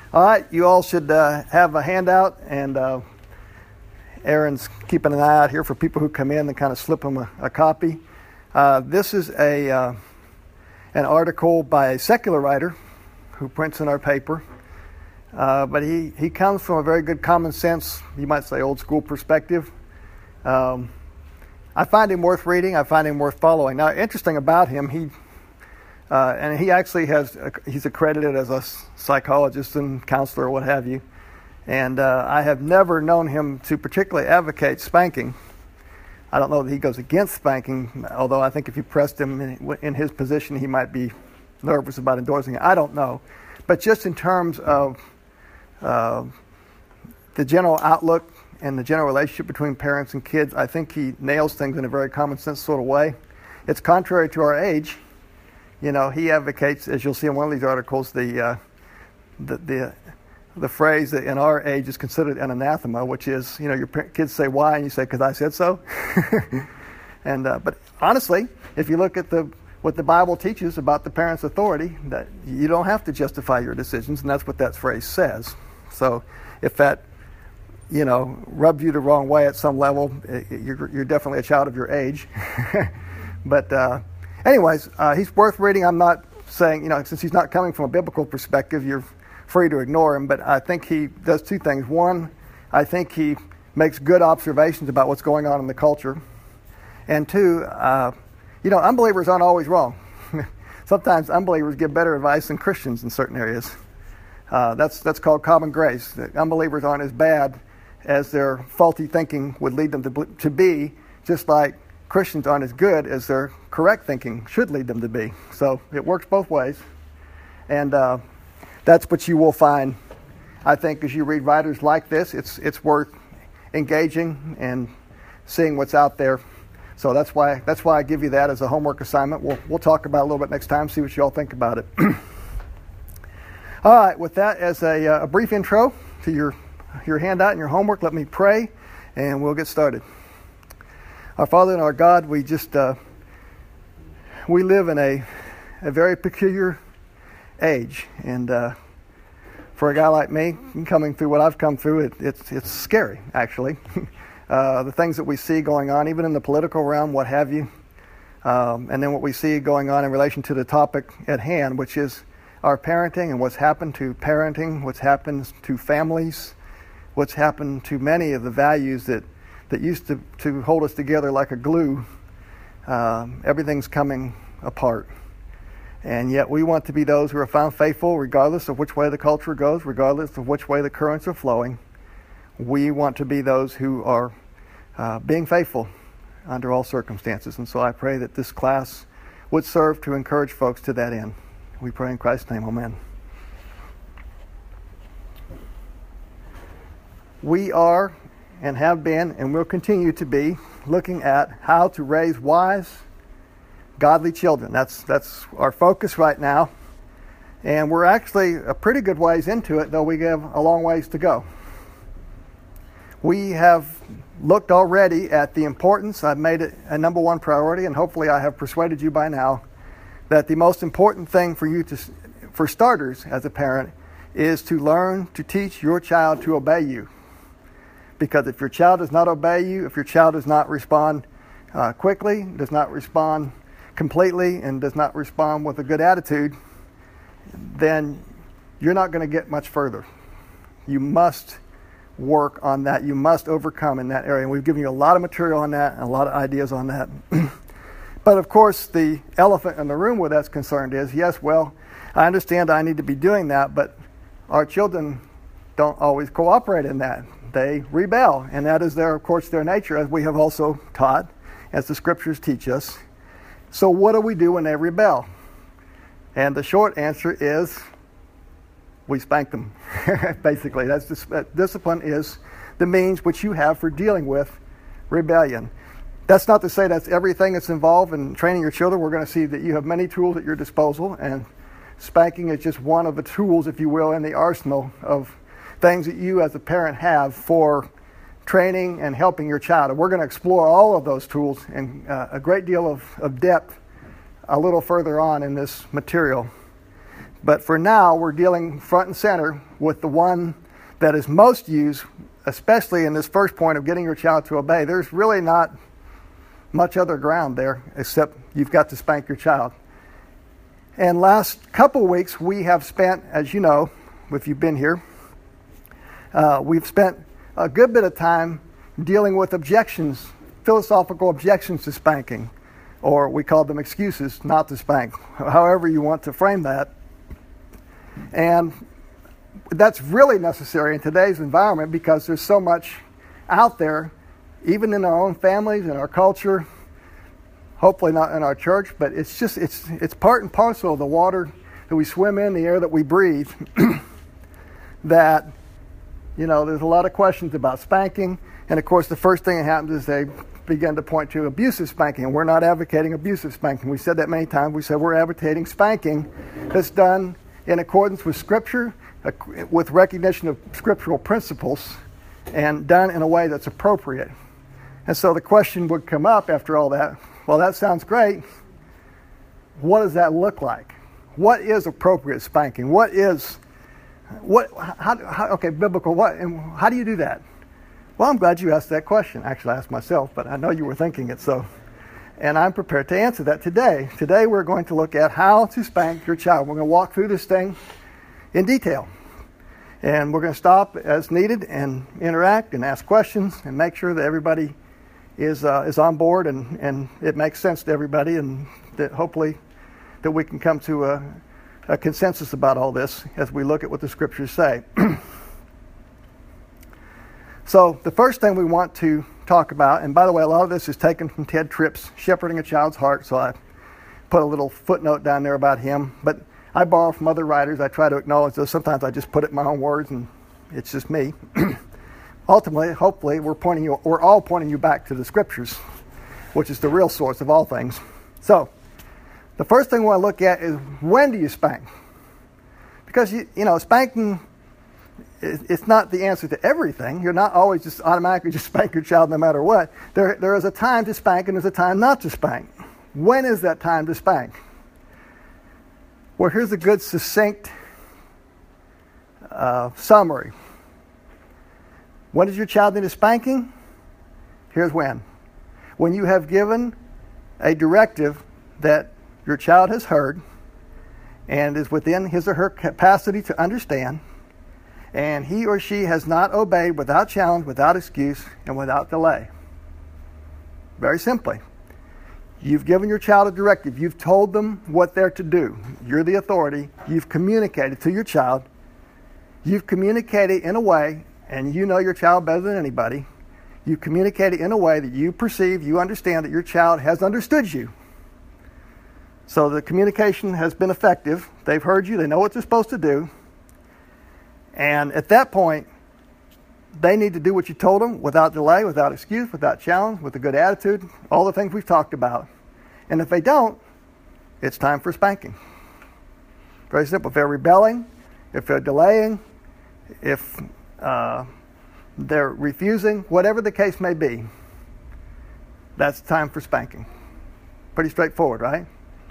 All right, you all should have a handout, and Aaron's keeping an eye out here for people who come in and kind of slip them a copy. This is an article by a secular writer who prints in our paper, but he comes from a very good common sense, you might say old school perspective. I find him worth reading. I find him worth following. Now, interesting about him, he actually he's accredited as a psychologist and counselor or what have you. And I have never known him to particularly advocate spanking. I don't know that he goes against spanking, although I think if you pressed him in his position, he might be nervous about endorsing it. I don't know. But just in terms of the general outlook and the general relationship between parents and kids, I think he nails things in a very common sense sort of way. It's contrary to our age. You know, he advocates, as you'll see in one of these articles, the phrase that in our age is considered an anathema, which is, you know, your kids say why, and you say, because I said so. And but honestly, if you look at what the Bible teaches about the parent's authority, that you don't have to justify your decisions, and that's what that phrase says. So if that, you know, rubbed you the wrong way at some level, you're definitely a child of your age. But anyways, he's worth reading. I'm not saying, you know, since he's not coming from a biblical perspective, you're free to ignore him. But I think he does two things. One, I think he makes good observations about what's going on in the culture. And two, you know, unbelievers aren't always wrong. Sometimes unbelievers give better advice than Christians in certain areas. That's called common grace. The unbelievers aren't as bad as their faulty thinking would lead them to be, just like Christians aren't as good as their correct thinking should lead them to be. So it works both ways. And that's what you will find, I think, as you read writers like this. It's worth engaging and seeing what's out there. So that's why I give you that as a homework assignment. We'll talk about it a little bit next time, see what you all think about it. All right, with that as a brief intro to your handout and your homework, let me pray, and we'll get started. Our Father and our God, we live in a very peculiar age, and for a guy like me, coming through what I've come through, it's scary, actually. The things that we see going on, even in the political realm, what have you, and then what we see going on in relation to the topic at hand, which is our parenting and what's happened to parenting, what's happened to families, what's happened to many of the values that used to hold us together like a glue. Everything's coming apart. And yet we want to be those who are found faithful regardless of which way the culture goes, regardless of which way the currents are flowing. We want to be those who are being faithful under all circumstances. And so I pray that this class would serve to encourage folks to that end. We pray in Christ's name, amen. We are and have been and will continue to be looking at how to raise wise, godly children. That's our focus right now. And we're actually a pretty good ways into it, though we have a long ways to go. We have looked already at the importance. I've made it a number one priority, and hopefully I have persuaded you by now that the most important thing for starters as a parent is to learn to teach your child to obey you. Because if your child does not obey you, if your child does not respond quickly, does not respond completely, and does not respond with a good attitude, then you're not going to get much further. You must work on that. You must overcome in that area. And we've given you a lot of material on that and a lot of ideas on that. But of course, the elephant in the room where that's concerned is, yes, well, I understand I need to be doing that, but our children don't always cooperate in that. They rebel, and that is of course, their nature, as we have also taught, as the scriptures teach us. So what do we do when they rebel? And the short answer is, we spank them. Basically, discipline is the means which you have for dealing with rebellion. That's not to say that's everything that's involved in training your children. We're going to see that you have many tools at your disposal, and spanking is just one of the tools, if you will, in the arsenal of things that you as a parent have for training and helping your child. And we're going to explore all of those tools in a great deal of depth a little further on in this material. But for now, we're dealing front and center with the one that is most used, especially in this first point of getting your child to obey. There's really not much other ground there except you've got to spank your child. And last couple weeks, we have spent, as you know, if you've been here, we've spent a good bit of time dealing with objections, philosophical objections to spanking, or we call them excuses not to spank, however you want to frame that. And that's really necessary in today's environment because there's so much out there, even in our own families, in our culture, hopefully not in our church, but it's part and parcel of the water that we swim in, the air that we breathe, that, there's a lot of questions about spanking. And of course, the first thing that happens is they begin to point to abusive spanking. And we're not advocating abusive spanking. We said that many times. We said we're advocating spanking that's done in accordance with Scripture, with recognition of scriptural principles, and done in a way that's appropriate. And so the question would come up after all that, well, that sounds great. What does that look like? What is appropriate spanking? Biblical, and how do you do that? Well, I'm glad you asked that question. Actually, I asked myself, but I know you were thinking it, and I'm prepared to answer that today. Today, we're going to look at how to spank your child. We're going to walk through this thing in detail. And we're going to stop as needed and interact and ask questions and make sure that everybody is on board and it makes sense to everybody, and that hopefully that we can come to a consensus about all this as we look at what the Scriptures say. So the first thing we want to talk about, and by the way, a lot of this is taken from Ted Tripp's Shepherding a Child's Heart, so I put a little footnote down there about him, but I borrow from other writers. I try to acknowledge those. Sometimes I just put it in my own words, and it's just me. Ultimately, hopefully, we're all pointing you back to the Scriptures, which is the real source of all things. So the first thing we want to look at is, when do you spank? Because, spanking, it's not the answer to everything. You're not always just automatically just spank your child no matter what. There is a time to spank and there's a time not to spank. When is that time to spank? Well, here's a good succinct summary. When does your child need a spanking? Here's when. When you have given a directive that your child has heard and is within his or her capacity to understand, and he or she has not obeyed without challenge, without excuse, and without delay. Very simply. You've given your child a directive. You've told them what they're to do. You're the authority. You've communicated to your child. You've communicated in a way, and you know your child better than anybody. You've communicated in a way that you perceive, you understand that your child has understood you. So the communication has been effective. They've heard you. They know what they're supposed to do. And at that point, they need to do what you told them without delay, without excuse, without challenge, with a good attitude, all the things we've talked about. And if they don't, it's time for spanking. Very simple. If they're rebelling, if they're delaying, if they're refusing, whatever the case may be, that's time for spanking. Pretty straightforward, right?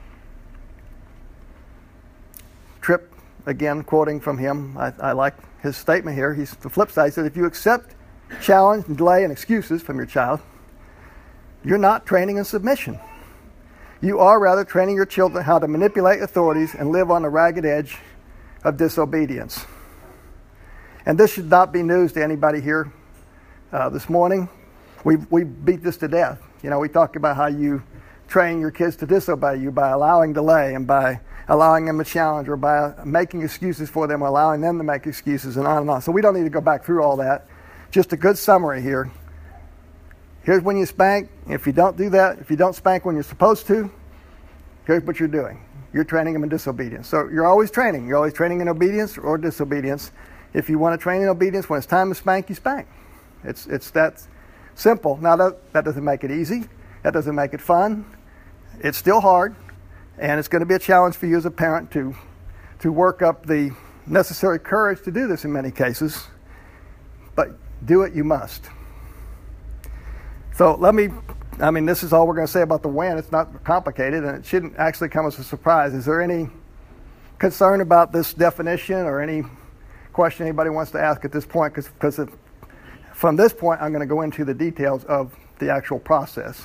Tripp, again, quoting from him, I like his statement here. He's the flip side. He said, if you accept challenge and delay and excuses from your child, you're not training in submission. You are rather training your children how to manipulate authorities and live on the ragged edge of disobedience. And this should not be news to anybody here this morning. We beat this to death. We talk about how you train your kids to disobey you by allowing delay and by allowing them a challenge, or by making excuses for them, or allowing them to make excuses, and on and on. So we don't need to go back through all that. Just a good summary here. Here's when you spank. If you don't do that, if you don't spank when you're supposed to, here's what you're doing. You're training them in disobedience. So you're always training. You're always training in obedience or disobedience. If you want to train in obedience, when it's time to spank, you spank. It's that simple. Now, that doesn't make it easy. That doesn't make it fun. It's still hard. And it's going to be a challenge for you as a parent to work up the necessary courage to do this in many cases. But do it, you must. So this is all we're going to say about the when. It's not complicated, and it shouldn't actually come as a surprise. Is there any concern about this definition or any question anybody wants to ask at this point? Because from this point, I'm going to go into the details of the actual process.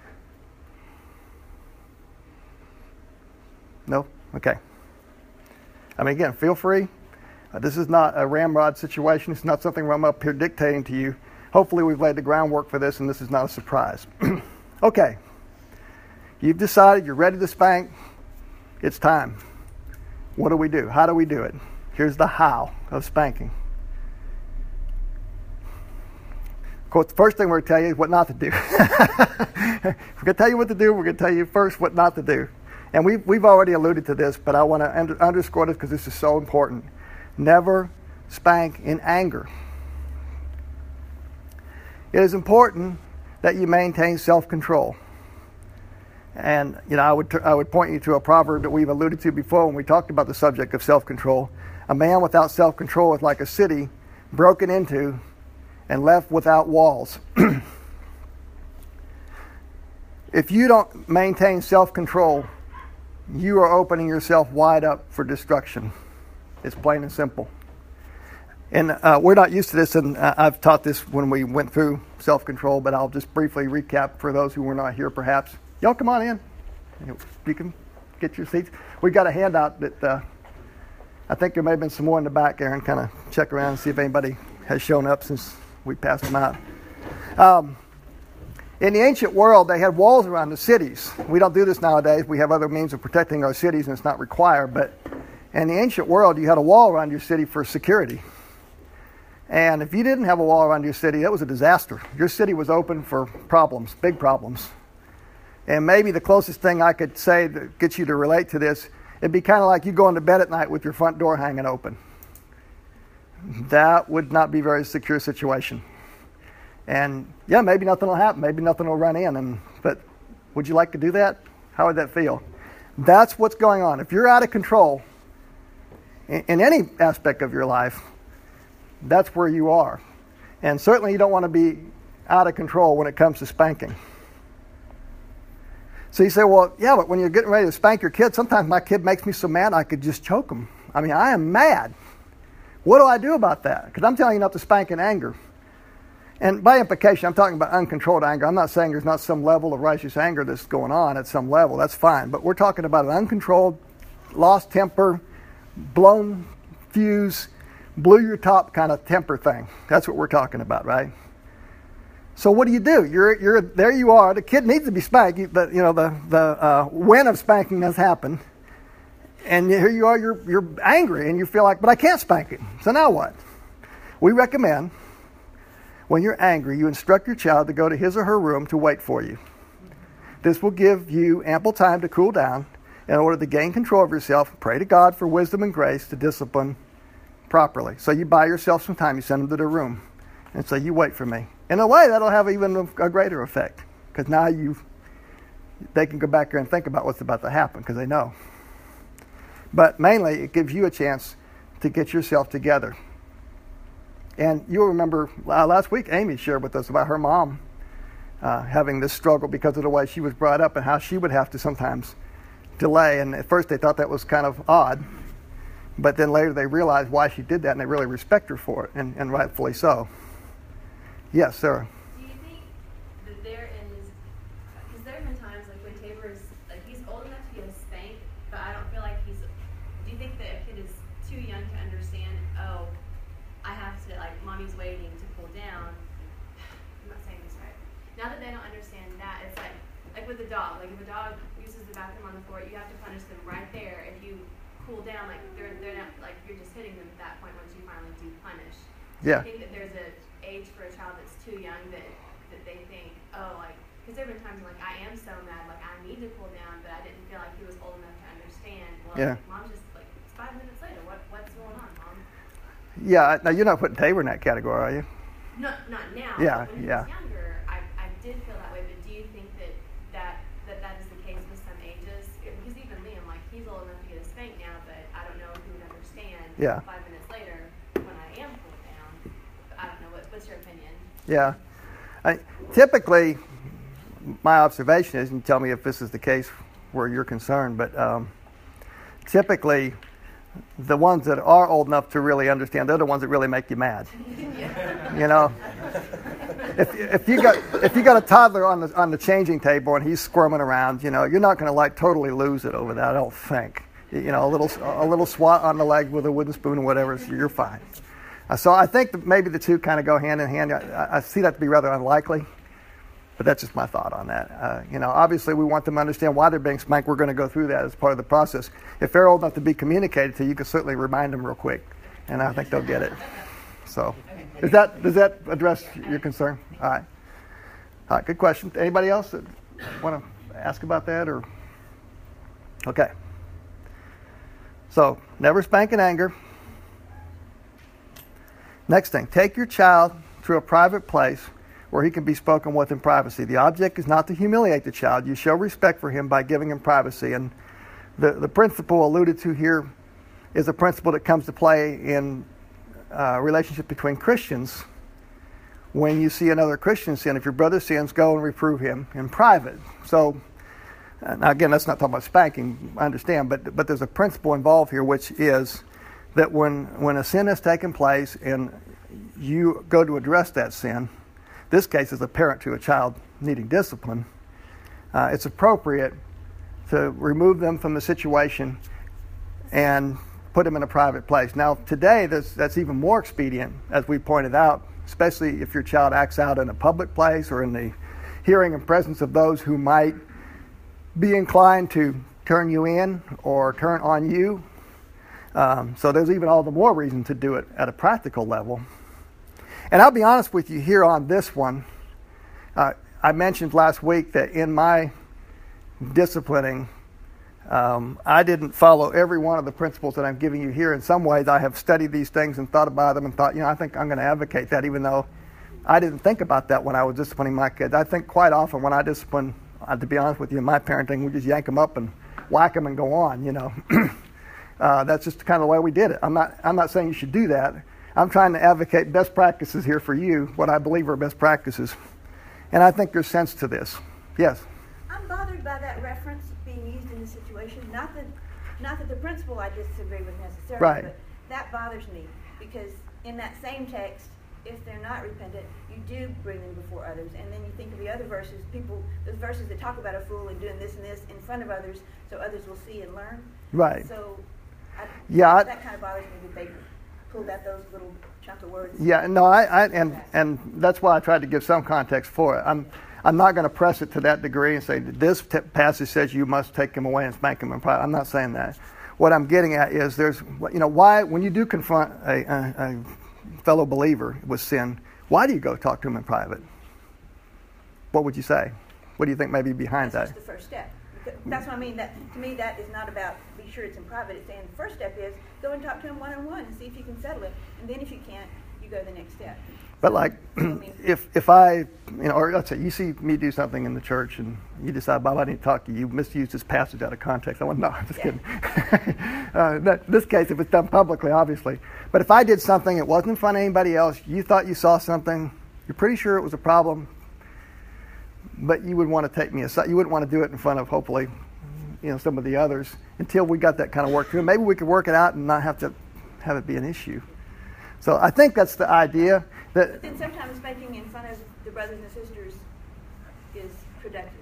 No? Okay. I mean, again, feel free. This is not a ramrod situation. It's not something where I'm up here dictating to you. Hopefully we've laid the groundwork for this and this is not a surprise. Okay. You've decided you're ready to spank. It's time. What do we do? How do we do it? Here's the how of spanking. Of course, the first thing we're going to tell you is what not to do. We're going to tell you what to do. We're going to tell you first what not to do. And we've already alluded to this, but I want to underscore this because this is so important. Never spank in anger. It is important that you maintain self-control. And I would point you to a proverb that we've alluded to before when we talked about the subject of self-control. A man without self-control is like a city broken into and left without walls. If you don't maintain self-control, you are opening yourself wide up for destruction. It's plain and simple. And we're not used to this, and I've taught this when we went through self-control, but I'll just briefly recap for those who were not here perhaps. Y'all come on in. You can get your seats. We've got a handout that I think there may have been some more in the back, Aaron. Kind of check around and see if anybody has shown up since we passed them out. In the ancient world, they had walls around the cities. We don't do this nowadays. We have other means of protecting our cities, and it's not required, but in the ancient world, you had a wall around your city for security. And if you didn't have a wall around your city, that was a disaster. Your city was open for problems, big problems. And maybe the closest thing I could say that gets you to relate to this, it'd be kind of like you going to bed at night with your front door hanging open. That would not be a very secure situation. And yeah, maybe nothing will happen. Maybe nothing will run in. But would you like to do that? How would that feel? That's what's going on. If you're out of control in any aspect of your life, that's where you are. And certainly you don't want to be out of control when it comes to spanking. So you say, well, yeah, but when you're getting ready to spank your kid, sometimes my kid makes me so mad I could just choke him. I mean, I am mad. What do I do about that? Because I'm telling you not to spank in anger. And by implication, I'm talking about uncontrolled anger. I'm not saying there's not some level of righteous anger that's going on at some level. That's fine. But we're talking about an uncontrolled, lost temper, blown fuse, blew your top kind of temper thing. That's what we're talking about, right? So what do? You're there. You are. The kid needs to be spanked. The win of spanking has happened, and here you are. You're angry, and you feel like, but I can't spank him. So now what? We recommend when you're angry, you instruct your child to go to his or her room to wait for you. This will give you ample time to cool down in order to gain control of yourself. Pray to God for wisdom and grace to discipline properly. So you buy yourself some time. You send them to their room, and say, you wait for me. In a way, that'll have even a greater effect, because now they can go back there and think about what's about to happen, because they know. But mainly, it gives you a chance to get yourself together. And you'll remember last week, Amy shared with us about her mom having this struggle because of the way she was brought up and how she would have to sometimes delay. And at first, they thought that was kind of odd. But then later, they realized why she did that, and they really respect her for it, and rightfully so. Yes, Sarah. Do you think that there is, because there have been times like when Tabor's, like he's old enough to get a spank, but I don't feel like do you think that a kid is too young to understand, oh, I have to, like, mommy's waiting to cool down. I'm not saying this right. Now that they don't understand that, it's like with a dog. Like if a dog uses the bathroom on the floor, you have to punish them right there. If you cool down, like they're not, like you're just hitting them at that point once you finally do punish. Yeah. I think that there's an age for a child that's too young that they think, oh, like, because there have been times like I am so mad, like I need to cool down, but I didn't feel like he was old enough to understand. Well, yeah. Mom's just like, it's 5 minutes later. What's going on, Mom? Yeah. Now you're not putting Tabor in that category, are you? No, not now. Yeah. But when he was younger, I did feel that way. But do you think that is the case with some ages? Because even Liam, like he's old enough to get a spank now, but I don't know if he would understand. Yeah. 5 minutes later, when I am cooled down, I don't know. What's your opinion? Yeah. Typically, my observation is, and tell me if this is the case where you're concerned, but typically the ones that are old enough to really understand, they're the ones that really make you mad. You know, if you got a toddler on the changing table and he's squirming around, you know, you're not going to like totally lose it over that, I don't think. You know, a little swat on the leg with a wooden spoon or whatever, so you're fine. So I think that maybe the two kind of go hand in hand. I see that to be rather unlikely, but that's just my thought on that. You know, obviously we want them to understand why they're being spanked. We're going to go through that as part of the process. If they're old enough to be communicated to, you can certainly remind them real quick, and I think they'll get it. So, does that address your concern? All right, good question. Anybody else that want to ask about that? Or okay. So, never spank in anger. Next thing, take your child to a private place where he can be spoken with in privacy. The object is not to humiliate the child. You show respect for him by giving him privacy. And the principle alluded to here is a principle that comes to play in relationship between Christians. When you see another Christian sin, if your brother sins, go and reprove him in private. So, now again, that's not talking about spanking, I understand, but there's a principle involved here, which is that when a sin has taken place and you go to address that sin, this case is a parent to a child needing discipline, it's appropriate to remove them from the situation and put them in a private place. Now, today, that's even more expedient, as we pointed out, especially if your child acts out in a public place or in the hearing and presence of those who might be inclined to turn you in or turn on you. So there's even all the more reason to do it at a practical level. And I'll be honest with you here on this one. I mentioned last week that in my disciplining, I didn't follow every one of the principles that I'm giving you here. In some ways, I have studied these things and thought about them and thought, I think I'm going to advocate that, even though I didn't think about that when I was disciplining my kids. I think quite often when I discipline, to be honest with you, in my parenting, we just yank them up and whack them and go on, That's just kind of the way we did it. I'm not saying you should do that. I'm trying to advocate best practices here for you, what I believe are best practices. And I think there's sense to this. Yes? I'm bothered by that reference being used in the situation. Not that the principle I disagree with necessarily, right. But that bothers me because in that same text, if they're not repentant, you do bring them before others. And then you think of the other verses, those verses that talk about a fool and doing this and this in front of others so others will see and learn. Right. So that kind of bothers me that they pulled out those little chunk of words. Yeah, no, and that's why I tried to give some context for it. I'm not going to press it to that degree and say this passage says you must take him away and spank him in private. I'm not saying that. What I'm getting at is there's, why when you do confront a fellow believer with sin, why do you go talk to him in private? What would you say? What do you think may be behind That's that? just the first step. That's what I mean. That to me, that is not about be sure it's in private. It's saying the first step is go and talk to him one-on-one and see if you can settle it. And then if you can't, you go to the next step. But like, if I, or let's say you see me do something in the church and you decide, Bob, I need to talk to you. You misused this passage out of context. I went, no, I'm just kidding. This case, if it's done publicly, obviously. But if I did something, it wasn't in front of anybody else, you thought you saw something, you're pretty sure it was a problem, but you would want to take me aside. You wouldn't want to do it in front of, hopefully, some of the others until we got that kind of work through. Maybe we could work it out and not have to have it be an issue. So I think that's the idea. But then sometimes spanking in front of the brothers and sisters is productive.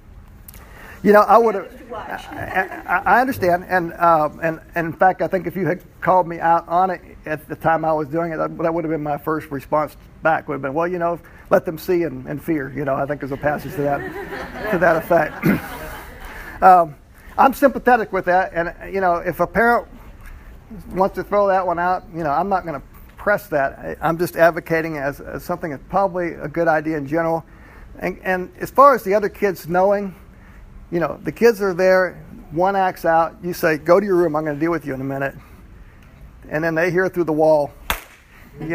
I would have. I understand, and in fact, I think if you had called me out on it at the time I was doing it, that would have been my first response back. Would have been, well, let them see and fear. I think there's a passage to that effect. I'm sympathetic with that, and if a parent wants to throw that one out, I'm not going to press that. I'm just advocating as something that's probably a good idea in general. And as far as the other kids knowing, the kids are there, one acts out, you say, go to your room, I'm going to deal with you in a minute. And then they hear through the wall, they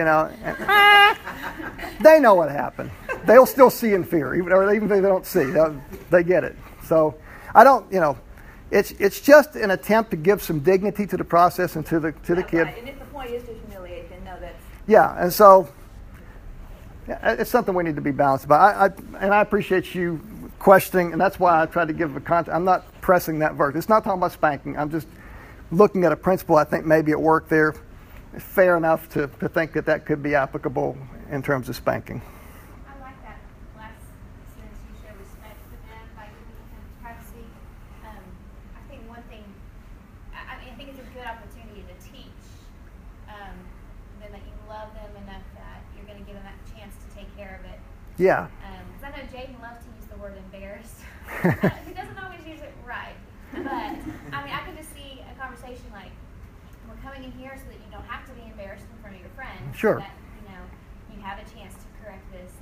know what happened. They'll still see and fear, even if they don't see, they get it. So I don't, it's just an attempt to give some dignity to the process and to the kid. Right. And if the point is to humiliate, then no, that's... Yeah, and so it's something we need to be balanced about. I appreciate you questioning, and that's why I tried to give a context. I'm not pressing that verse. It's not talking about spanking. I'm just looking at a principle I think maybe at work there, fair enough to think that could be applicable in terms of spanking. I like that last sentence, you show respect for them by giving them privacy. I think one thing, I think it's a good opportunity to teach them that you love them enough that you're going to give them that chance to take care of it. Yeah. Because I know Jaden loves to use the word embarrassed. He doesn't always use it right. But, I could just see a conversation like, we're coming in here so that you don't have to be embarrassed in front of your friends. Sure. So that, you have a chance to correct this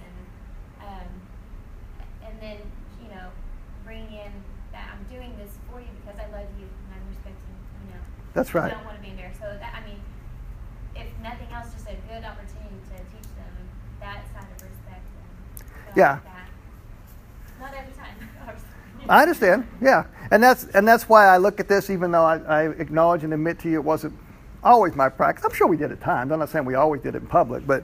and then, bringing in that I'm doing this for you because I love you and I'm respecting, That's right. I don't want to be embarrassed. So that, if nothing else, just a good opportunity to teach them that side of respect. And Yeah. like that. Not every time, obviously. I understand, yeah. And that's why I look at this, even though I acknowledge and admit to you it wasn't always my practice. I'm sure we did at times. I'm not saying we always did it in public, but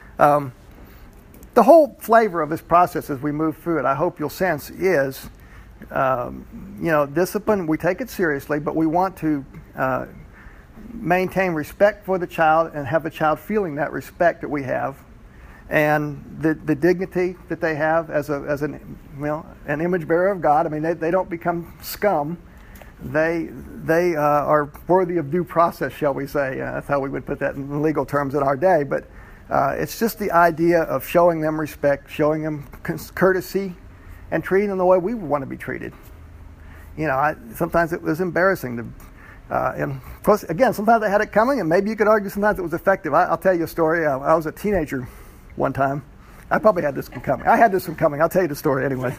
the whole flavor of this process as we move through it, I hope you'll sense, is, discipline. We take it seriously, but we want to maintain respect for the child and have the child feeling that respect that we have, and the dignity that they have as an image bearer of God. They don't become scum. They are worthy of due process, shall we say? That's how we would put that in legal terms in our day. But it's just the idea of showing them respect, showing them courtesy, and treating them the way we want to be treated. Sometimes it was embarrassing to. And of course, again, sometimes I had it coming, and maybe you could argue sometimes it was effective. I'll tell you a story. I was a teenager one time. I probably had this one coming. I had this one coming. I'll tell you the story anyway.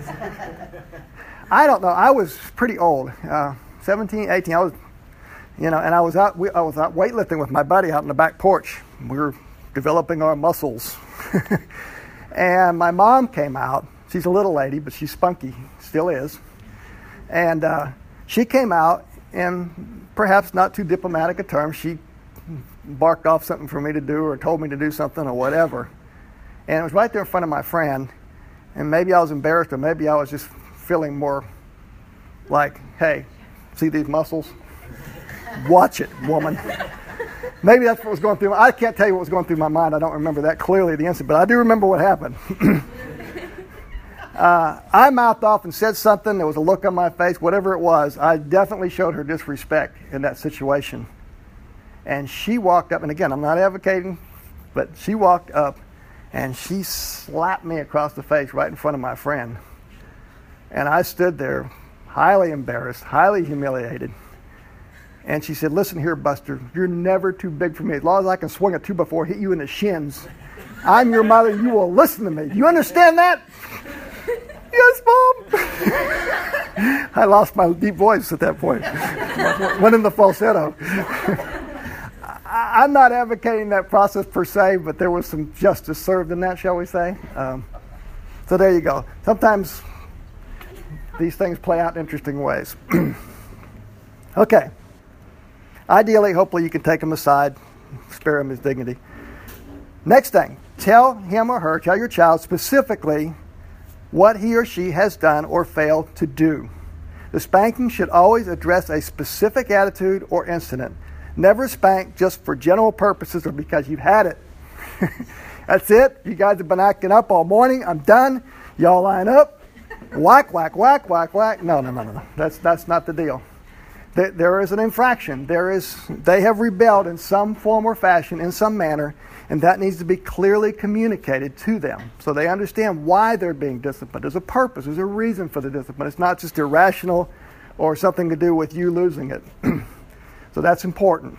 I don't know. I was pretty old, 17, 18. I was, and I was out weightlifting with my buddy out on the back porch. We were developing our muscles. And my mom came out. She's a little lady, but she's spunky, still is. And she came out, in perhaps not too diplomatic a term, she barked off something for me to do or told me to do something or whatever. And it was right there in front of my friend. And maybe I was embarrassed, or maybe I was just feeling more like, hey, see these muscles? Watch it, woman. Maybe that's what was going through. I can't tell you what was going through my mind. I don't remember that clearly, the incident, but I do remember what happened. I mouthed off and said something. There was a look on my face, whatever it was. I definitely showed her disrespect in that situation. And she walked up, and again, I'm not advocating, but she walked up and she slapped me across the face right in front of my friend. And I stood there, highly embarrassed, highly humiliated. And she said, "Listen here, Buster, you're never too big for me. As long as I can swing a 2x4, hit you in the shins, I'm your mother, you will listen to me. Do you understand that?" "Yes, Mom." I lost my deep voice at that point. Went in the falsetto. I'm not advocating that process per se, but there was some justice served in that, shall we say. So there you go. Sometimes these things play out in interesting ways. Okay. Ideally, hopefully you can take him aside, spare him his dignity. Next thing, tell him or her, tell your child specifically what he or she has done or failed to do. The spanking should always address a specific attitude or incident. Never spank just for general purposes or because you've had it. That's it. You guys have been acting up all morning. I'm done. Y'all line up. Whack, whack, whack, whack, whack. No. That's not the deal. There is an infraction. They have rebelled in some form or fashion, in some manner, and that needs to be clearly communicated to them so they understand why they're being disciplined. There's a purpose. There's a reason for the discipline. It's not just irrational or something to do with you losing it. So that's important.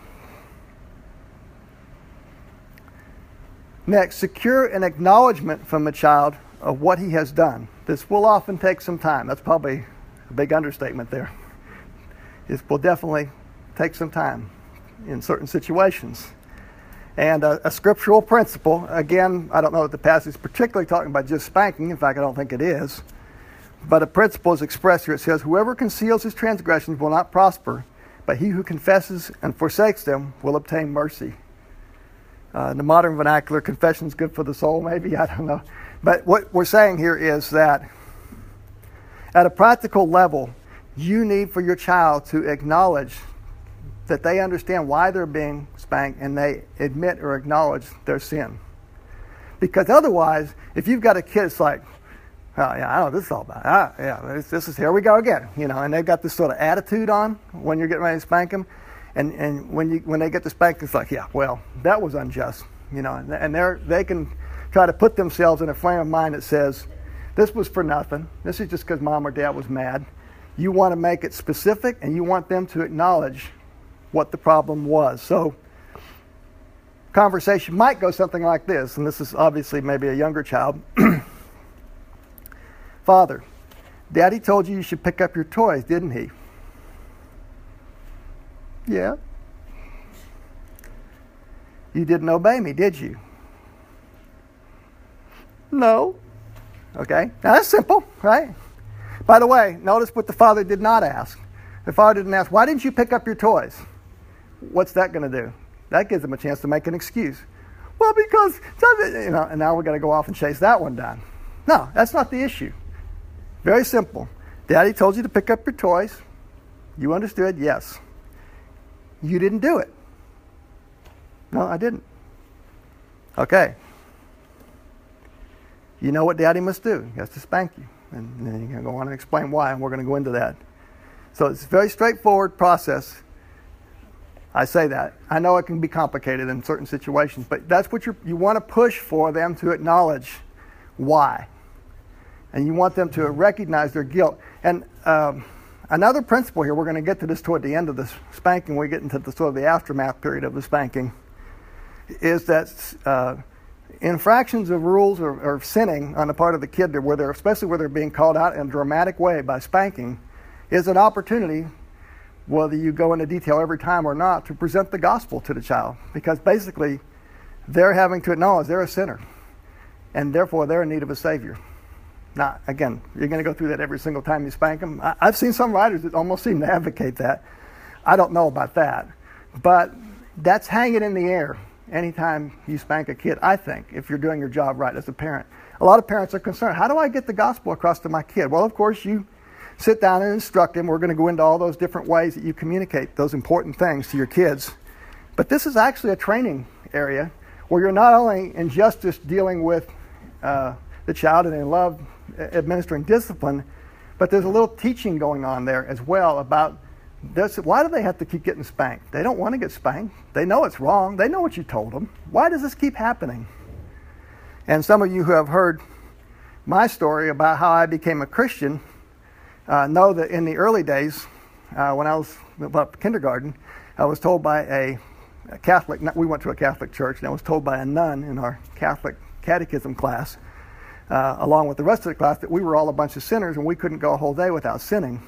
Next, secure an acknowledgement from the child of what he has done. This will often take some time. That's probably a big understatement there. It will definitely take some time in certain situations. And a scriptural principle, again, I don't know if the passage is particularly talking about just spanking. In fact, I don't think it is. But a principle is expressed here. It says, "Whoever conceals his transgressions will not prosper, but he who confesses and forsakes them will obtain mercy." In the modern vernacular, confession is good for the soul, maybe. I don't know. But what we're saying here is that at a practical level, You need for your child to acknowledge that they understand why they're being spanked and they admit or acknowledge their sin. Because otherwise, if you've got a kid, it's like, oh, yeah, I know what this is all about. This is, here we go again. And they've got this sort of attitude on when you're getting ready to spank them. And when they get to spank, it's like, yeah, well, that was unjust. And they can try to put themselves in a frame of mind that says, this was for nothing. This is just because mom or dad was mad. You want to make it specific, and you want them to acknowledge what the problem was. So conversation might go something like this, and this is obviously maybe a younger child. Father, Daddy told you should pick up your toys, didn't he? Yeah. You didn't obey me, did you? No. Okay, now that's simple, right? By the way, notice what the father did not ask. The father didn't ask, why didn't you pick up your toys? What's that going to do? That gives them a chance to make an excuse. Well, because, and now we're going to go off and chase that one down. No, that's not the issue. Very simple. Daddy told you to pick up your toys. You understood? Yes. You didn't do it. No, I didn't. Okay. You know what Daddy must do. He has to spank you. And then you're going to go on and explain why, and we're going to go into that. So it's a very straightforward process. I say that. I know it can be complicated in certain situations, but that's what you want to push for them to acknowledge why. And you want them to recognize their guilt. And another principle here, we're going to get to this toward the end of the spanking, we get into the sort of the aftermath period of the spanking, is that infractions of rules or sinning on the part of the kid, especially where they're being called out in a dramatic way by spanking, is an opportunity, whether you go into detail every time or not, to present the gospel to the child. Because basically, they're having to acknowledge they're a sinner, and therefore they're in need of a Savior. Now, again, you're going to go through that every single time you spank them. I've seen some writers that almost seem to advocate that. I don't know about that. But that's hanging in the air anytime you spank a kid, I think, if you're doing your job right as a parent. A lot of parents are concerned, how do I get the gospel across to my kid? Well, of course, you sit down and instruct him. We're going to go into all those different ways that you communicate those important things to your kids. But this is actually a training area where you're not only in justice dealing with the child and in love administering discipline, but there's a little teaching going on there as well about this. Why do they have to keep getting spanked? They don't want to get spanked. They know it's wrong. They know what you told them. Why does this keep happening? And some of you who have heard my story about how I became a Christian know that in the early days, when I was about kindergarten, I was told by a Catholic, we went to a Catholic church, and I was told by a nun in our Catholic catechism class, along with the rest of the class, that we were all a bunch of sinners and we couldn't go a whole day without sinning.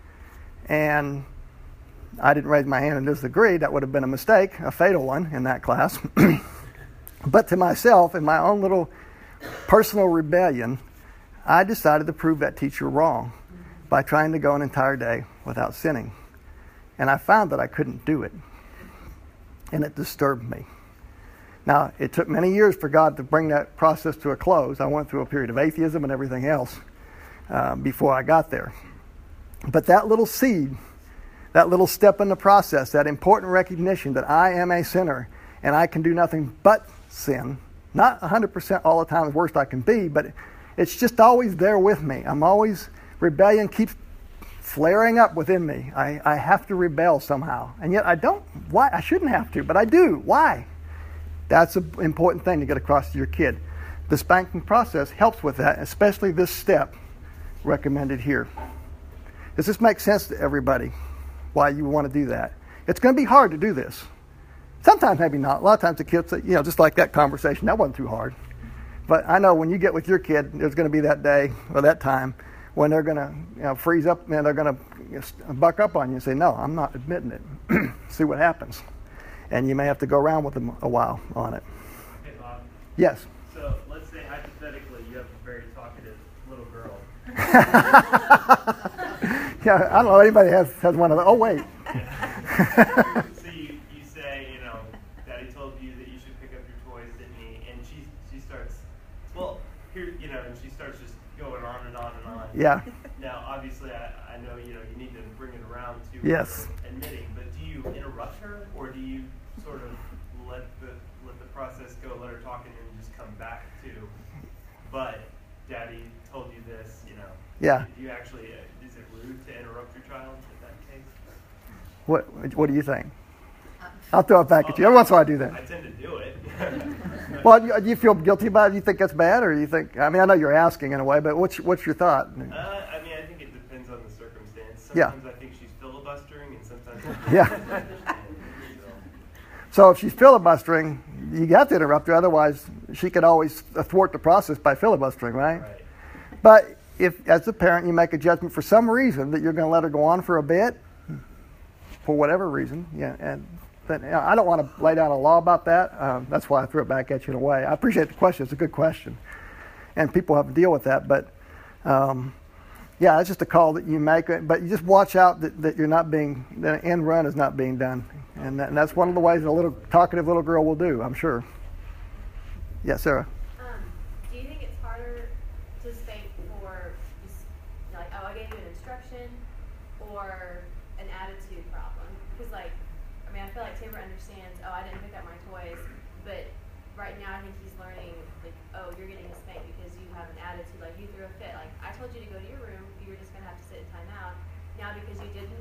And I didn't raise my hand and disagree. That would have been a mistake, a fatal one in that class. But to myself, in my own little personal rebellion, I decided to prove that teacher wrong by trying to go an entire day without sinning. And I found that I couldn't do it. And it disturbed me. Now, it took many years for God to bring that process to a close. I went through a period of atheism and everything else before I got there. But that little seed, that little step in the process, that important recognition that I am a sinner and I can do nothing but sin, not 100% all the time, the worst I can be, but it's just always there with me. Rebellion keeps flaring up within me. I have to rebel somehow. And yet I don't. Why? I shouldn't have to, but I do. Why? That's an important thing to get across to your kid. The spanking process helps with that, especially this step recommended here. Does this make sense to everybody, why you want to do that? It's going to be hard to do this. Sometimes maybe not. A lot of times the kids say, just like that conversation, that wasn't too hard. But I know when you get with your kid, there's going to be that day or that time when they're going to freeze up and they're going to buck up on you and say, no, I'm not admitting it. See what happens. And you may have to go around with them a while on it. Hey, Bob. Yes. So let's say hypothetically you have a very talkative little girl. Yeah, I don't know. Anybody has one of those. Oh, wait. So you say, Daddy told you that you should pick up your toys, didn't he? And she starts, and she starts just going on and on and on. Yeah. Now, obviously, I know, you need to Yes. admitting, but do you interrupt her, or do you sort of let the process go, let her talk, and then just come back to, but Daddy told you this, you know? Yeah. Do you actually, is it rude to interrupt your child in that case? What do you think? I'll throw it back at you. Every once in a while I do that. I tend to do it. Well, do you feel guilty about it? Do you think that's bad, or you think? I mean, I know you're asking in a way, but what's your thought? I mean, I think it depends on the circumstance. Yeah. Sometimes I think she's filibustering, and sometimes. Yeah. So if she's filibustering, you got to interrupt her. Otherwise, she could always thwart the process by filibustering, right? Right. But if, as a parent, you make a judgment for some reason that you're going to let her go on for a bit, for whatever reason, yeah, and then, you know, I don't want to lay down a law about that. That's why I threw it back at you in a way. I appreciate the question. It's a good question, and people have to deal with that. But yeah, it's just a call that you make. But you just watch out that you're not being, that an end run is not being done, and that's one of the ways a little talkative little girl will do, I'm sure. Yeah, Sarah. Do you think it's harder to spank for just like, oh, I gave you an instruction, or an attitude problem? Because like, I mean, I feel like Tabor understands, oh, I didn't pick up my toys, but right now I think he's learning, like, oh, you're getting a spank because you have an attitude, like you threw a fit. Like, I told you to go to your room, you were just gonna have to sit in time out. Now because you did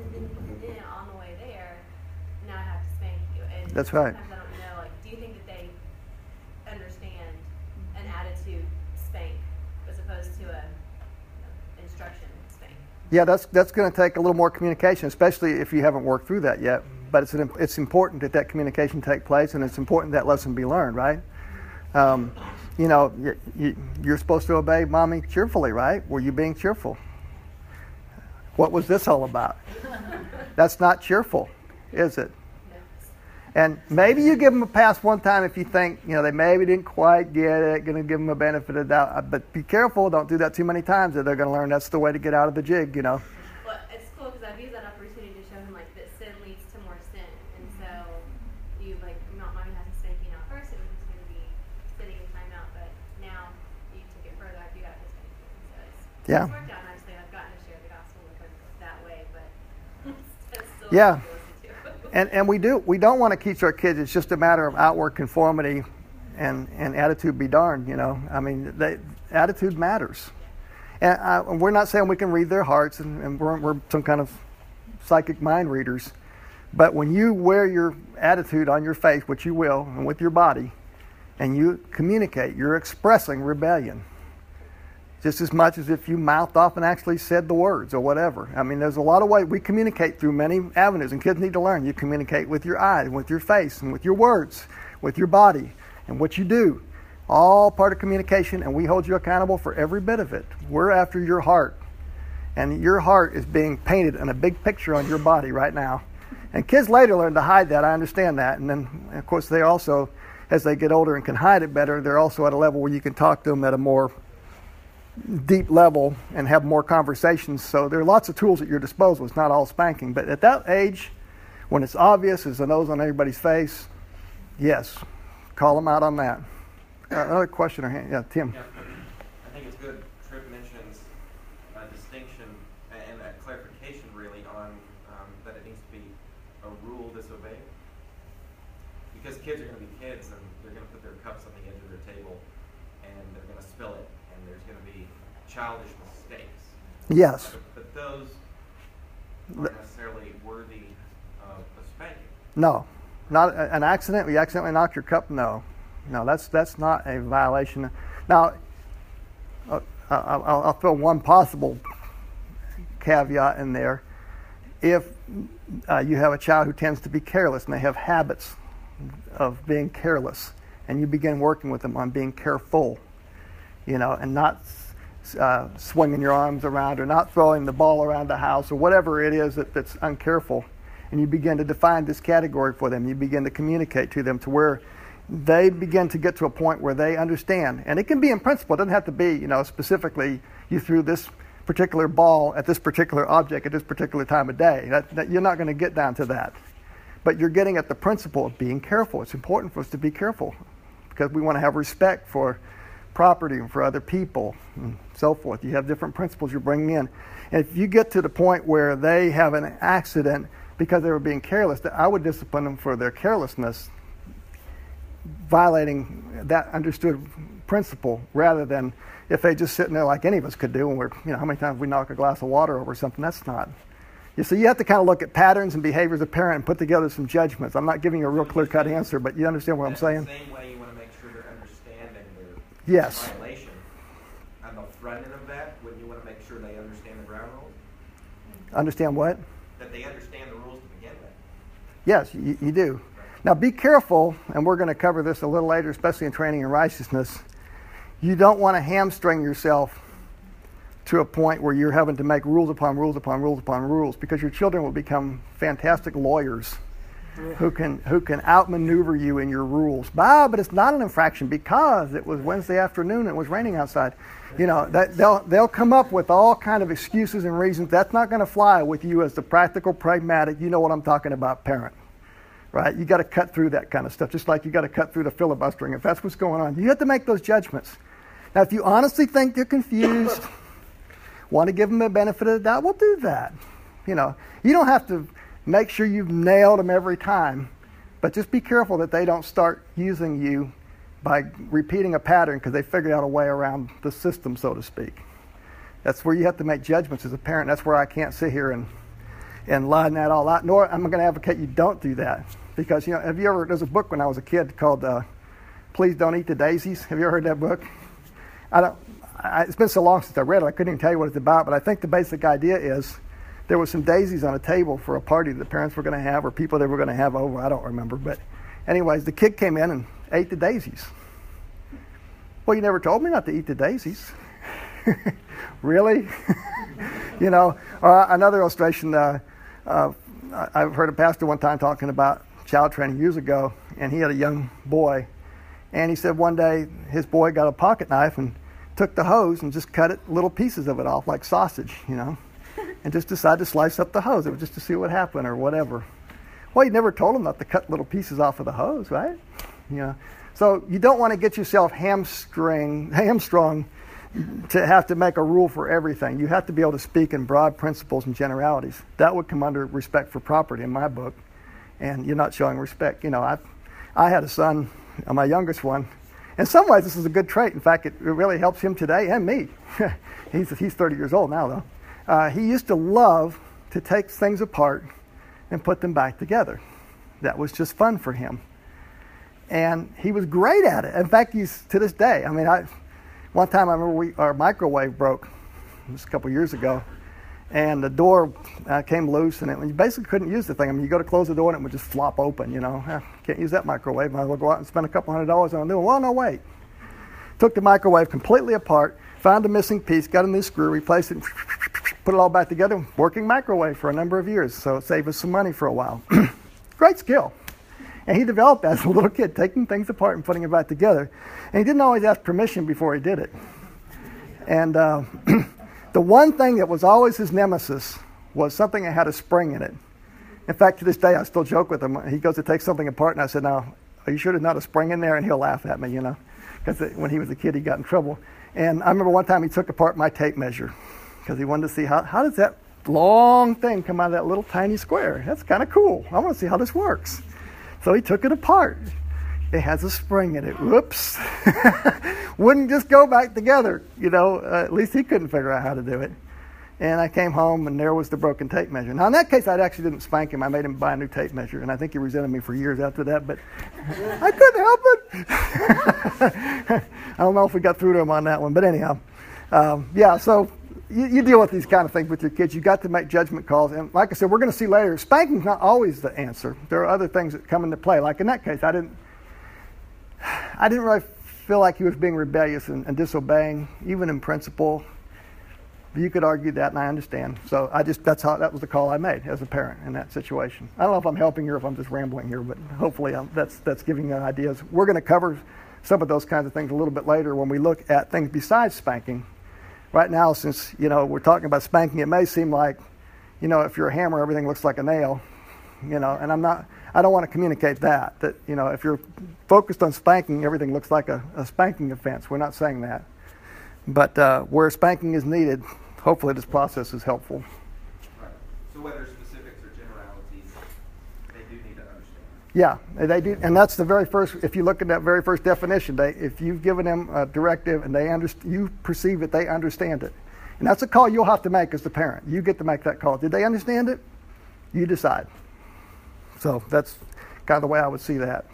on the way there, now I have to spank you. And That's right. sometimes I don't know, like, do you think that they understand an attitude spank as opposed to a instruction spank? Yeah, that's going to take a little more communication, especially if you haven't worked through that yet. But it's important that communication take place, and it's important that lesson be learned, right? You know, you're supposed to obey mommy cheerfully, right? Were you being cheerful? What was this all about? That's not cheerful, is it? And maybe you give them a pass one time if you think, you know, they maybe didn't quite get it, going to give them a benefit of the doubt. But be careful, don't do that too many times, or they're going to learn that's the way to get out of the jig, you know. Well, it's cool because I've used that opportunity to show him, like, that sin leads to more sin. And so you, like, mommy has to spank you now. First it was just going to be sitting in timeout, but now you took it further. I do have to spank you. So Yeah. it's worked out nicely. I've gotten to share the gospel with him that way, but it's still Yeah. cool to listen to. And we don't want to teach our kids it's just a matter of outward conformity and attitude be darned, you know. I mean, attitude matters. And we're not saying we can read their hearts and we're some kind of psychic mind readers. But when you wear your attitude on your face, which you will, and with your body, and you communicate, you're expressing rebellion. Just as much as if you mouthed off and actually said the words or whatever. I mean, there's a lot of ways. We communicate through many avenues, and kids need to learn. You communicate with your eyes, with your face, and with your words, with your body, and what you do. All part of communication, and we hold you accountable for every bit of it. We're after your heart, and your heart is being painted in a big picture on your body right now. And kids later learn to hide that. I understand that. And then, of course, they also, as they get older and can hide it better, they're also at a level where you can talk to them at a more deep level and have more conversations. So there are lots of tools at your disposal. It's not all spanking. But at that age, when it's obvious, as the nose on everybody's face, yes, call them out on that. Another question or hand? Yeah, Tim. Yeah, I think it's good Tripp mentions a distinction and a clarification really on that it needs to be a rule disobeyed. Because kids are going to be kids and they're going to put their cups on the edge of their table and they're going to spill it. And there's going to be childish mistakes. Yes. But those aren't necessarily worthy of a spanking. No. Not an accident. You accidentally knocked your cup. No. That's not a violation. Now, I'll throw one possible caveat in there. If you have a child who tends to be careless and they have habits of being careless, and you begin working with them on being careful, you know, and not swinging your arms around or not throwing the ball around the house or whatever it is that's uncareful, and you begin to define this category for them, you begin to communicate to them to where they begin to get to a point where they understand. And it can be in principle. It doesn't have to be, you know, specifically you threw this particular ball at this particular object at this particular time of day. That you're not going to get down to that. But you're getting at the principle of being careful. It's important for us to be careful because we want to have respect for property and for other people and so forth. You have different principles you're bringing in. And if you get to the point where they have an accident because they were being careless, I would discipline them for their carelessness, violating that understood principle, rather than if they just sitting there like any of us could do, and we're, how many times we knock a glass of water over something. That's not. So you have to kind of look at patterns and behaviors of parent and put together some judgments. I'm not giving you a real clear-cut answer, but you understand what I'm saying? The same way you want to make sure they're understanding their Yes. violation. On the front end of that, wouldn't you want to make sure they understand the ground rules? Understand what? That they understand the rules to begin with. Yes, you do. Now be careful, and we're going to cover this a little later, especially in training in righteousness. You don't want to hamstring yourself to a point where you're having to make rules upon rules upon rules upon rules, because your children will become fantastic lawyers who can outmaneuver you in your rules. But it's not an infraction because it was Wednesday afternoon and it was raining outside. They'll come up with all kind of excuses and reasons. That's not going to fly with you as the practical, pragmatic, you know what I'm talking about, parent. Right? You got to cut through that kind of stuff, just like you got to cut through the filibustering. If that's what's going on, you have to make those judgments. Now, if you honestly think they're confused, want to give them the benefit of the doubt, we'll do that. You don't have to make sure you've nailed them every time, but just be careful that they don't start using you by repeating a pattern because they figured out a way around the system, so to speak. That's where you have to make judgments as a parent. That's where I can't sit here and line that all out. Nor I'm going to advocate you don't do that, because there's a book when I was a kid called Please Don't Eat the Daisies. Have you ever heard that book? It's been so long since I read it, I couldn't even tell you what it's about, but I think the basic idea is there was some daisies on a table for a party that the parents were going to have, or people they were going to have over. I don't remember. But anyways, the kid came in and ate the daisies. Well, you never told me not to eat the daisies. Really? Another illustration, I've heard a pastor one time talking about child training years ago, and he had a young boy, and he said one day his boy got a pocket knife and took the hose and just cut little pieces of it off like sausage, and just decided to slice up the hose. It was just to see what happened or whatever. Well, you never told him not to cut little pieces off of the hose, right? So you don't want to get yourself hamstrung to have to make a rule for everything. You have to be able to speak in broad principles and generalities. That would come under respect for property in my book, and you're not showing respect. I had a son, my youngest one. In some ways, this is a good trait. In fact, it really helps him today and me. He's 30 years old now, though. He used to love to take things apart and put them back together. That was just fun for him. And he was great at it. In fact, he's to this day. One time I remember our microwave broke. It was a couple years ago. And the door came loose, and you basically couldn't use the thing. You go to close the door, and it would just flop open, Can't use that microwave. Might as well go out and spend a couple $100 on a new one. Well, no, wait. Took the microwave completely apart, found a missing piece, got a new screw, replaced it, put it all back together. Working microwave for a number of years, so it saved us some money for a while. Great skill. And he developed that as a little kid, taking things apart and putting it back together. And he didn't always ask permission before he did it. And the one thing that was always his nemesis was something that had a spring in it. In fact, to this day, I still joke with him. He goes to take something apart, and I said, "Now, are you sure there's not a spring in there?" And he'll laugh at me, because when he was a kid, he got in trouble. And I remember one time he took apart my tape measure because he wanted to see how does that long thing come out of that little tiny square. That's kind of cool. I want to see how this works. So he took it apart. It has a spring in it. Whoops. Wouldn't just go back together. At least he couldn't figure out how to do it. And I came home, and there was the broken tape measure. Now, in that case, I actually didn't spank him. I made him buy a new tape measure, and I think he resented me for years after that, but I couldn't help it. I don't know if we got through to him on that one, but anyhow. So you deal with these kind of things with your kids. You've got to make judgment calls. And like I said, we're going to see later, spanking's not always the answer. There are other things that come into play. Like in that case, I didn't really feel like he was being rebellious and disobeying, even in principle. You could argue that, and I understand. So that was the call I made as a parent in that situation. I don't know if I'm helping you or if I'm just rambling here, but hopefully that's giving you ideas. We're going to cover some of those kinds of things a little bit later when we look at things besides spanking. Right now, since we're talking about spanking, it may seem like if you're a hammer, everything looks like a nail. And I'm I don't want to communicate that if you're focused on spanking, everything looks like a spanking offense. We're not saying that. But where spanking is needed, hopefully this process is helpful. Right. So whether specifics or generalities, they do need to understand. Yeah, they do, and that's the very first. If you look at that very first definition, if you've given them a directive and you perceive that they understand it, and that's a call you'll have to make as the parent. You get to make that call. Did they understand it? You decide. So that's kind of the way I would see that.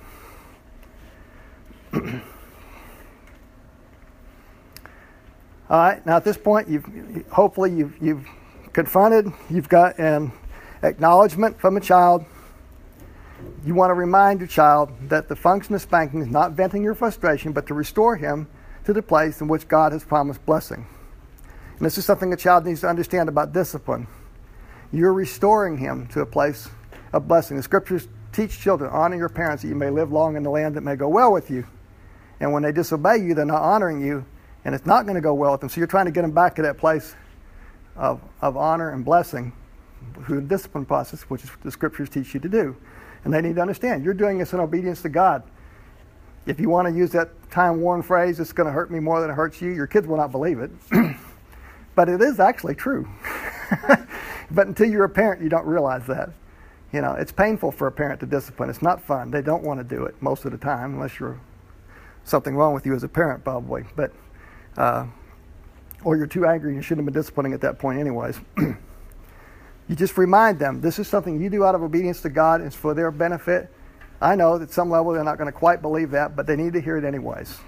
All right. Now at this point, hopefully you've confronted. You've got an acknowledgement from a child. You want to remind your child that the function of spanking is not venting your frustration, but to restore him to the place in which God has promised blessing. And this is something a child needs to understand about discipline. You're restoring him to a place of blessing. The scriptures teach children, honor your parents that you may live long in the land that may go well with you. And when they disobey you, they're not honoring you, and it's not going to go well with them. So you're trying to get them back to that place of honor and blessing through the discipline process, which is what the scriptures teach you to do. And they need to understand, you're doing this in obedience to God. If you want to use that time-worn phrase, it's going to hurt me more than it hurts you, your kids will not believe it. But it is actually true. But until you're a parent, you don't realize that. It's painful for a parent to discipline. It's not fun. They don't want to do it most of the time, unless you're something wrong with you as a parent, probably. But or you're too angry and you shouldn't have been disciplining at that point anyways. You just remind them, this is something you do out of obedience to God. It's for their benefit. I know that at some level they're not going to quite believe that, but they need to hear it anyways.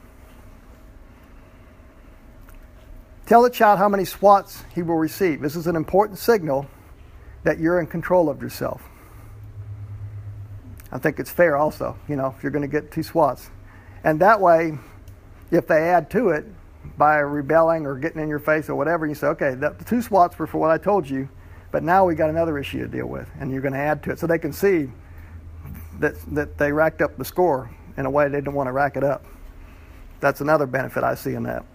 Tell the child how many swats he will receive. This is an important signal that you're in control of yourself. I think it's fair also, if you're going to get 2 swats. And that way, if they add to it by rebelling or getting in your face or whatever, you say, okay, the 2 swats were for what I told you, but now we got another issue to deal with, and you're going to add to it. So they can see that they racked up the score in a way they didn't want to rack it up. That's another benefit I see in that.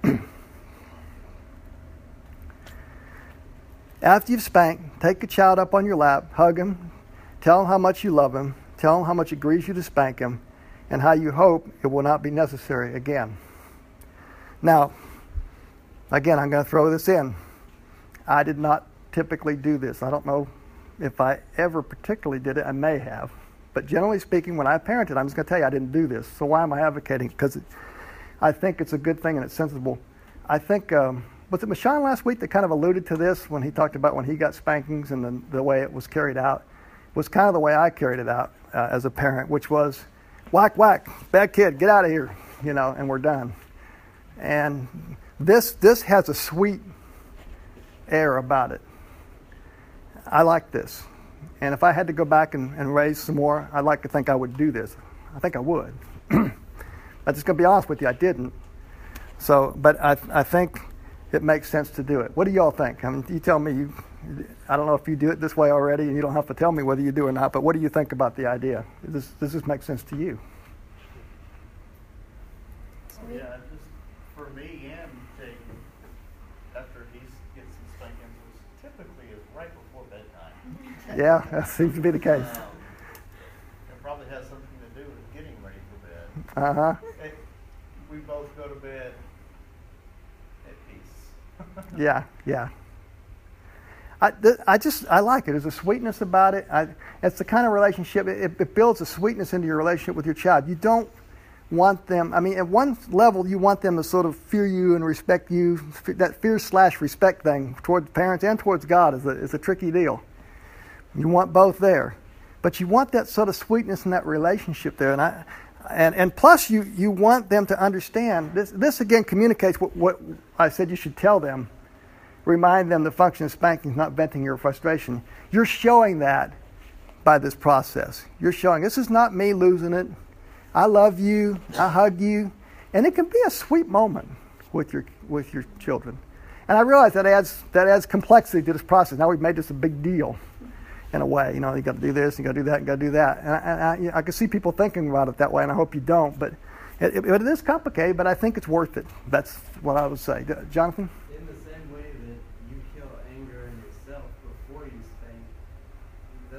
After you've spanked, take the child up on your lap, hug him, tell him how much you love him, tell him how much it grieves you to spank him, and how you hope it will not be necessary again. Now, again, I'm going to throw this in. I did not typically do this. I don't know if I ever particularly did it. I may have. But generally speaking, when I parented, I'm just going to tell you I didn't do this. So why am I advocating? Because I think it's a good thing and it's sensible. I think... was it Michon last week that kind of alluded to this when he talked about when he got spankings and the way it was carried out? It was kind of the way I carried it out as a parent, which was whack, whack, bad kid, get out of here, and we're done. And this has a sweet air about it. I like this. And if I had to go back and raise some more, I'd like to think I would do this. I think I would. I'm just going to be honest with you, I didn't. So, but I think it makes sense to do it. What do y'all think? I mean, you tell me. I don't know if you do it this way already, and you don't have to tell me whether you do or not, but what do you think about the idea? Does this make sense to you? Yeah, just for me and Jake, after he gets some spankings, was typically right before bedtime. Yeah, that seems to be the case. It probably has something to do with getting ready for bed. Uh-huh. We both go to bed at peace. Yeah. I like it. There's a sweetness about it. It's the kind of relationship, it builds a sweetness into your relationship with your child. You don't want them, at one level, you want them to sort of fear you and respect you. That fear/respect thing towards parents and towards God is a tricky deal. You want both there. But you want that sort of sweetness in that relationship there. And plus, you want them to understand, this again communicates what I said you should tell them. Remind them the function of spanking is not venting your frustration. You're showing that by this process. You're showing, this is not me losing it. I love you. I hug you. And it can be a sweet moment with your children. And I realize that adds complexity to this process. Now we've made this a big deal in a way. You got to do this, you got to do that, and got to do that. And I can see people thinking about it that way, and I hope you don't. But it is complicated, but I think it's worth it. That's what I would say. Jonathan? In the same way that you kill anger in yourself before you spank, that's what I do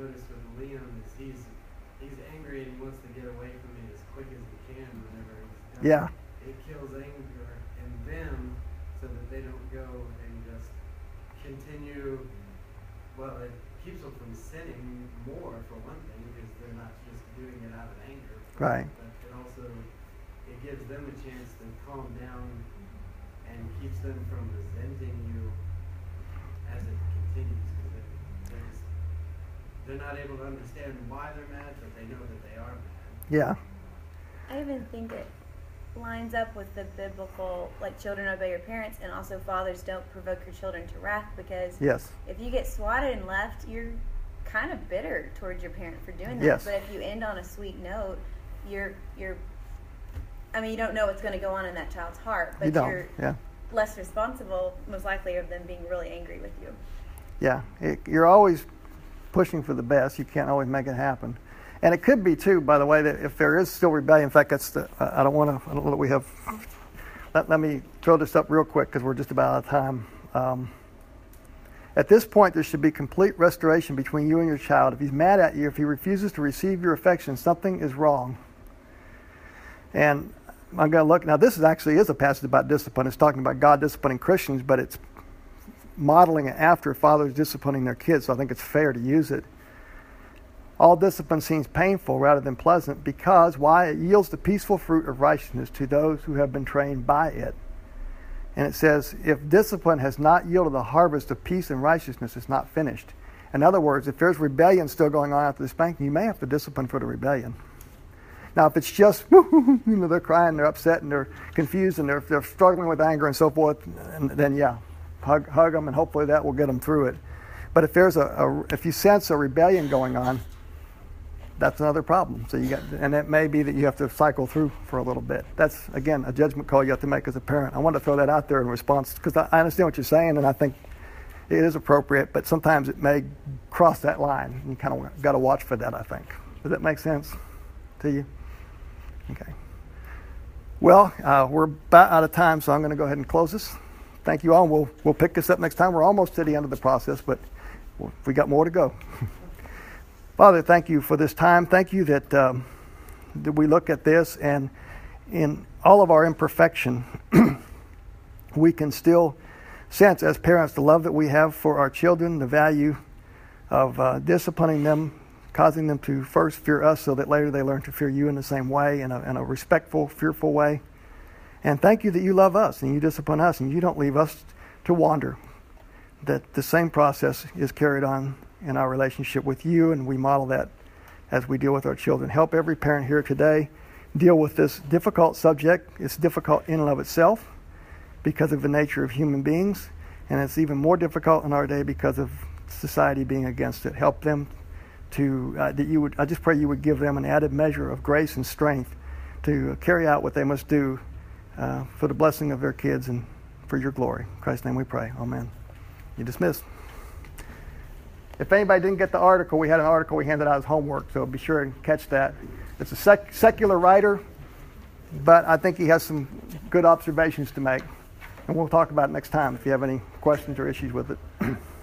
noticed with Liam is he's angry and he wants to get away from me as quick as he can whenever he's done. Yeah. It kills anger in them so that they don't go and just continue. Well, it keeps them from sinning more, for one thing, because they're not just doing it out of anger. Right. But it also gives them a chance to calm down and keeps them from resenting you as it continues, because they're not able to understand why they're mad, but they know that they are mad. Yeah. I even think it lines up with the biblical, like, children obey your parents, and also fathers don't provoke your children to wrath, because Yes. if you get swatted and left, you're kind of bitter towards your parent for doing that. Yes. But if you end on a sweet note, I mean, you don't know what's going to go on in that child's heart, but You don't. you're Yeah. less responsible, most likely, of them being really angry with you. Yeah. You're always pushing for the best. You can't always make it happen. And it could be, too, by the way, that if there is still rebellion, in fact, I don't know that we have, let me throw this up real quick because we're just about out of time. At this point, there should be complete restoration between you and your child. If he's mad at you, if he refuses to receive your affection, something is wrong. And I'm going to look, now this is a passage about discipline. It's talking about God disciplining Christians, but it's modeling it after fathers disciplining their kids, so I think it's fair to use it. All discipline seems painful rather than pleasant because, why? It yields the peaceful fruit of righteousness to those who have been trained by it. And it says, if discipline has not yielded the harvest of peace and righteousness, it's not finished. In other words, if there's rebellion still going on after the spanking, you may have to discipline for the rebellion. Now, if it's just, they're crying, they're upset, and they're confused, and they're struggling with anger and so forth, then yeah, hug them, and hopefully that will get them through it. But if there's if you sense a rebellion going on, that's another problem. So and it may be that you have to cycle through for a little bit. That's, again, a judgment call you have to make as a parent. I want to throw that out there in response, because I understand what you're saying, and I think it is appropriate, but sometimes it may cross that line. You kind of got to watch for that, I think. Does that make sense to you? Okay. Well, we're about out of time, so I'm going to go ahead and close this. Thank you all. We'll pick this up next time. We're almost to the end of the process, but we got more to go. Father, thank you for this time. Thank you that we look at this, and in all of our imperfection, we can still sense as parents the love that we have for our children, the value of disciplining them, causing them to first fear us so that later they learn to fear you in the same way, in a respectful, fearful way. And thank you that you love us and you discipline us and you don't leave us to wander, that the same process is carried on in our relationship with you, and we model that as we deal with our children. Help every parent here today deal with this difficult subject. It's difficult in and of itself because of the nature of human beings, and it's even more difficult in our day because of society being against it. Help them to, I just pray you would give them an added measure of grace and strength to carry out what they must do for the blessing of their kids and for your glory. In Christ's name we pray. Amen. You're dismissed. If anybody didn't get the article, we had an article we handed out as homework, so be sure and catch that. It's a secular writer, but I think he has some good observations to make. And we'll talk about it next time if you have any questions or issues with it.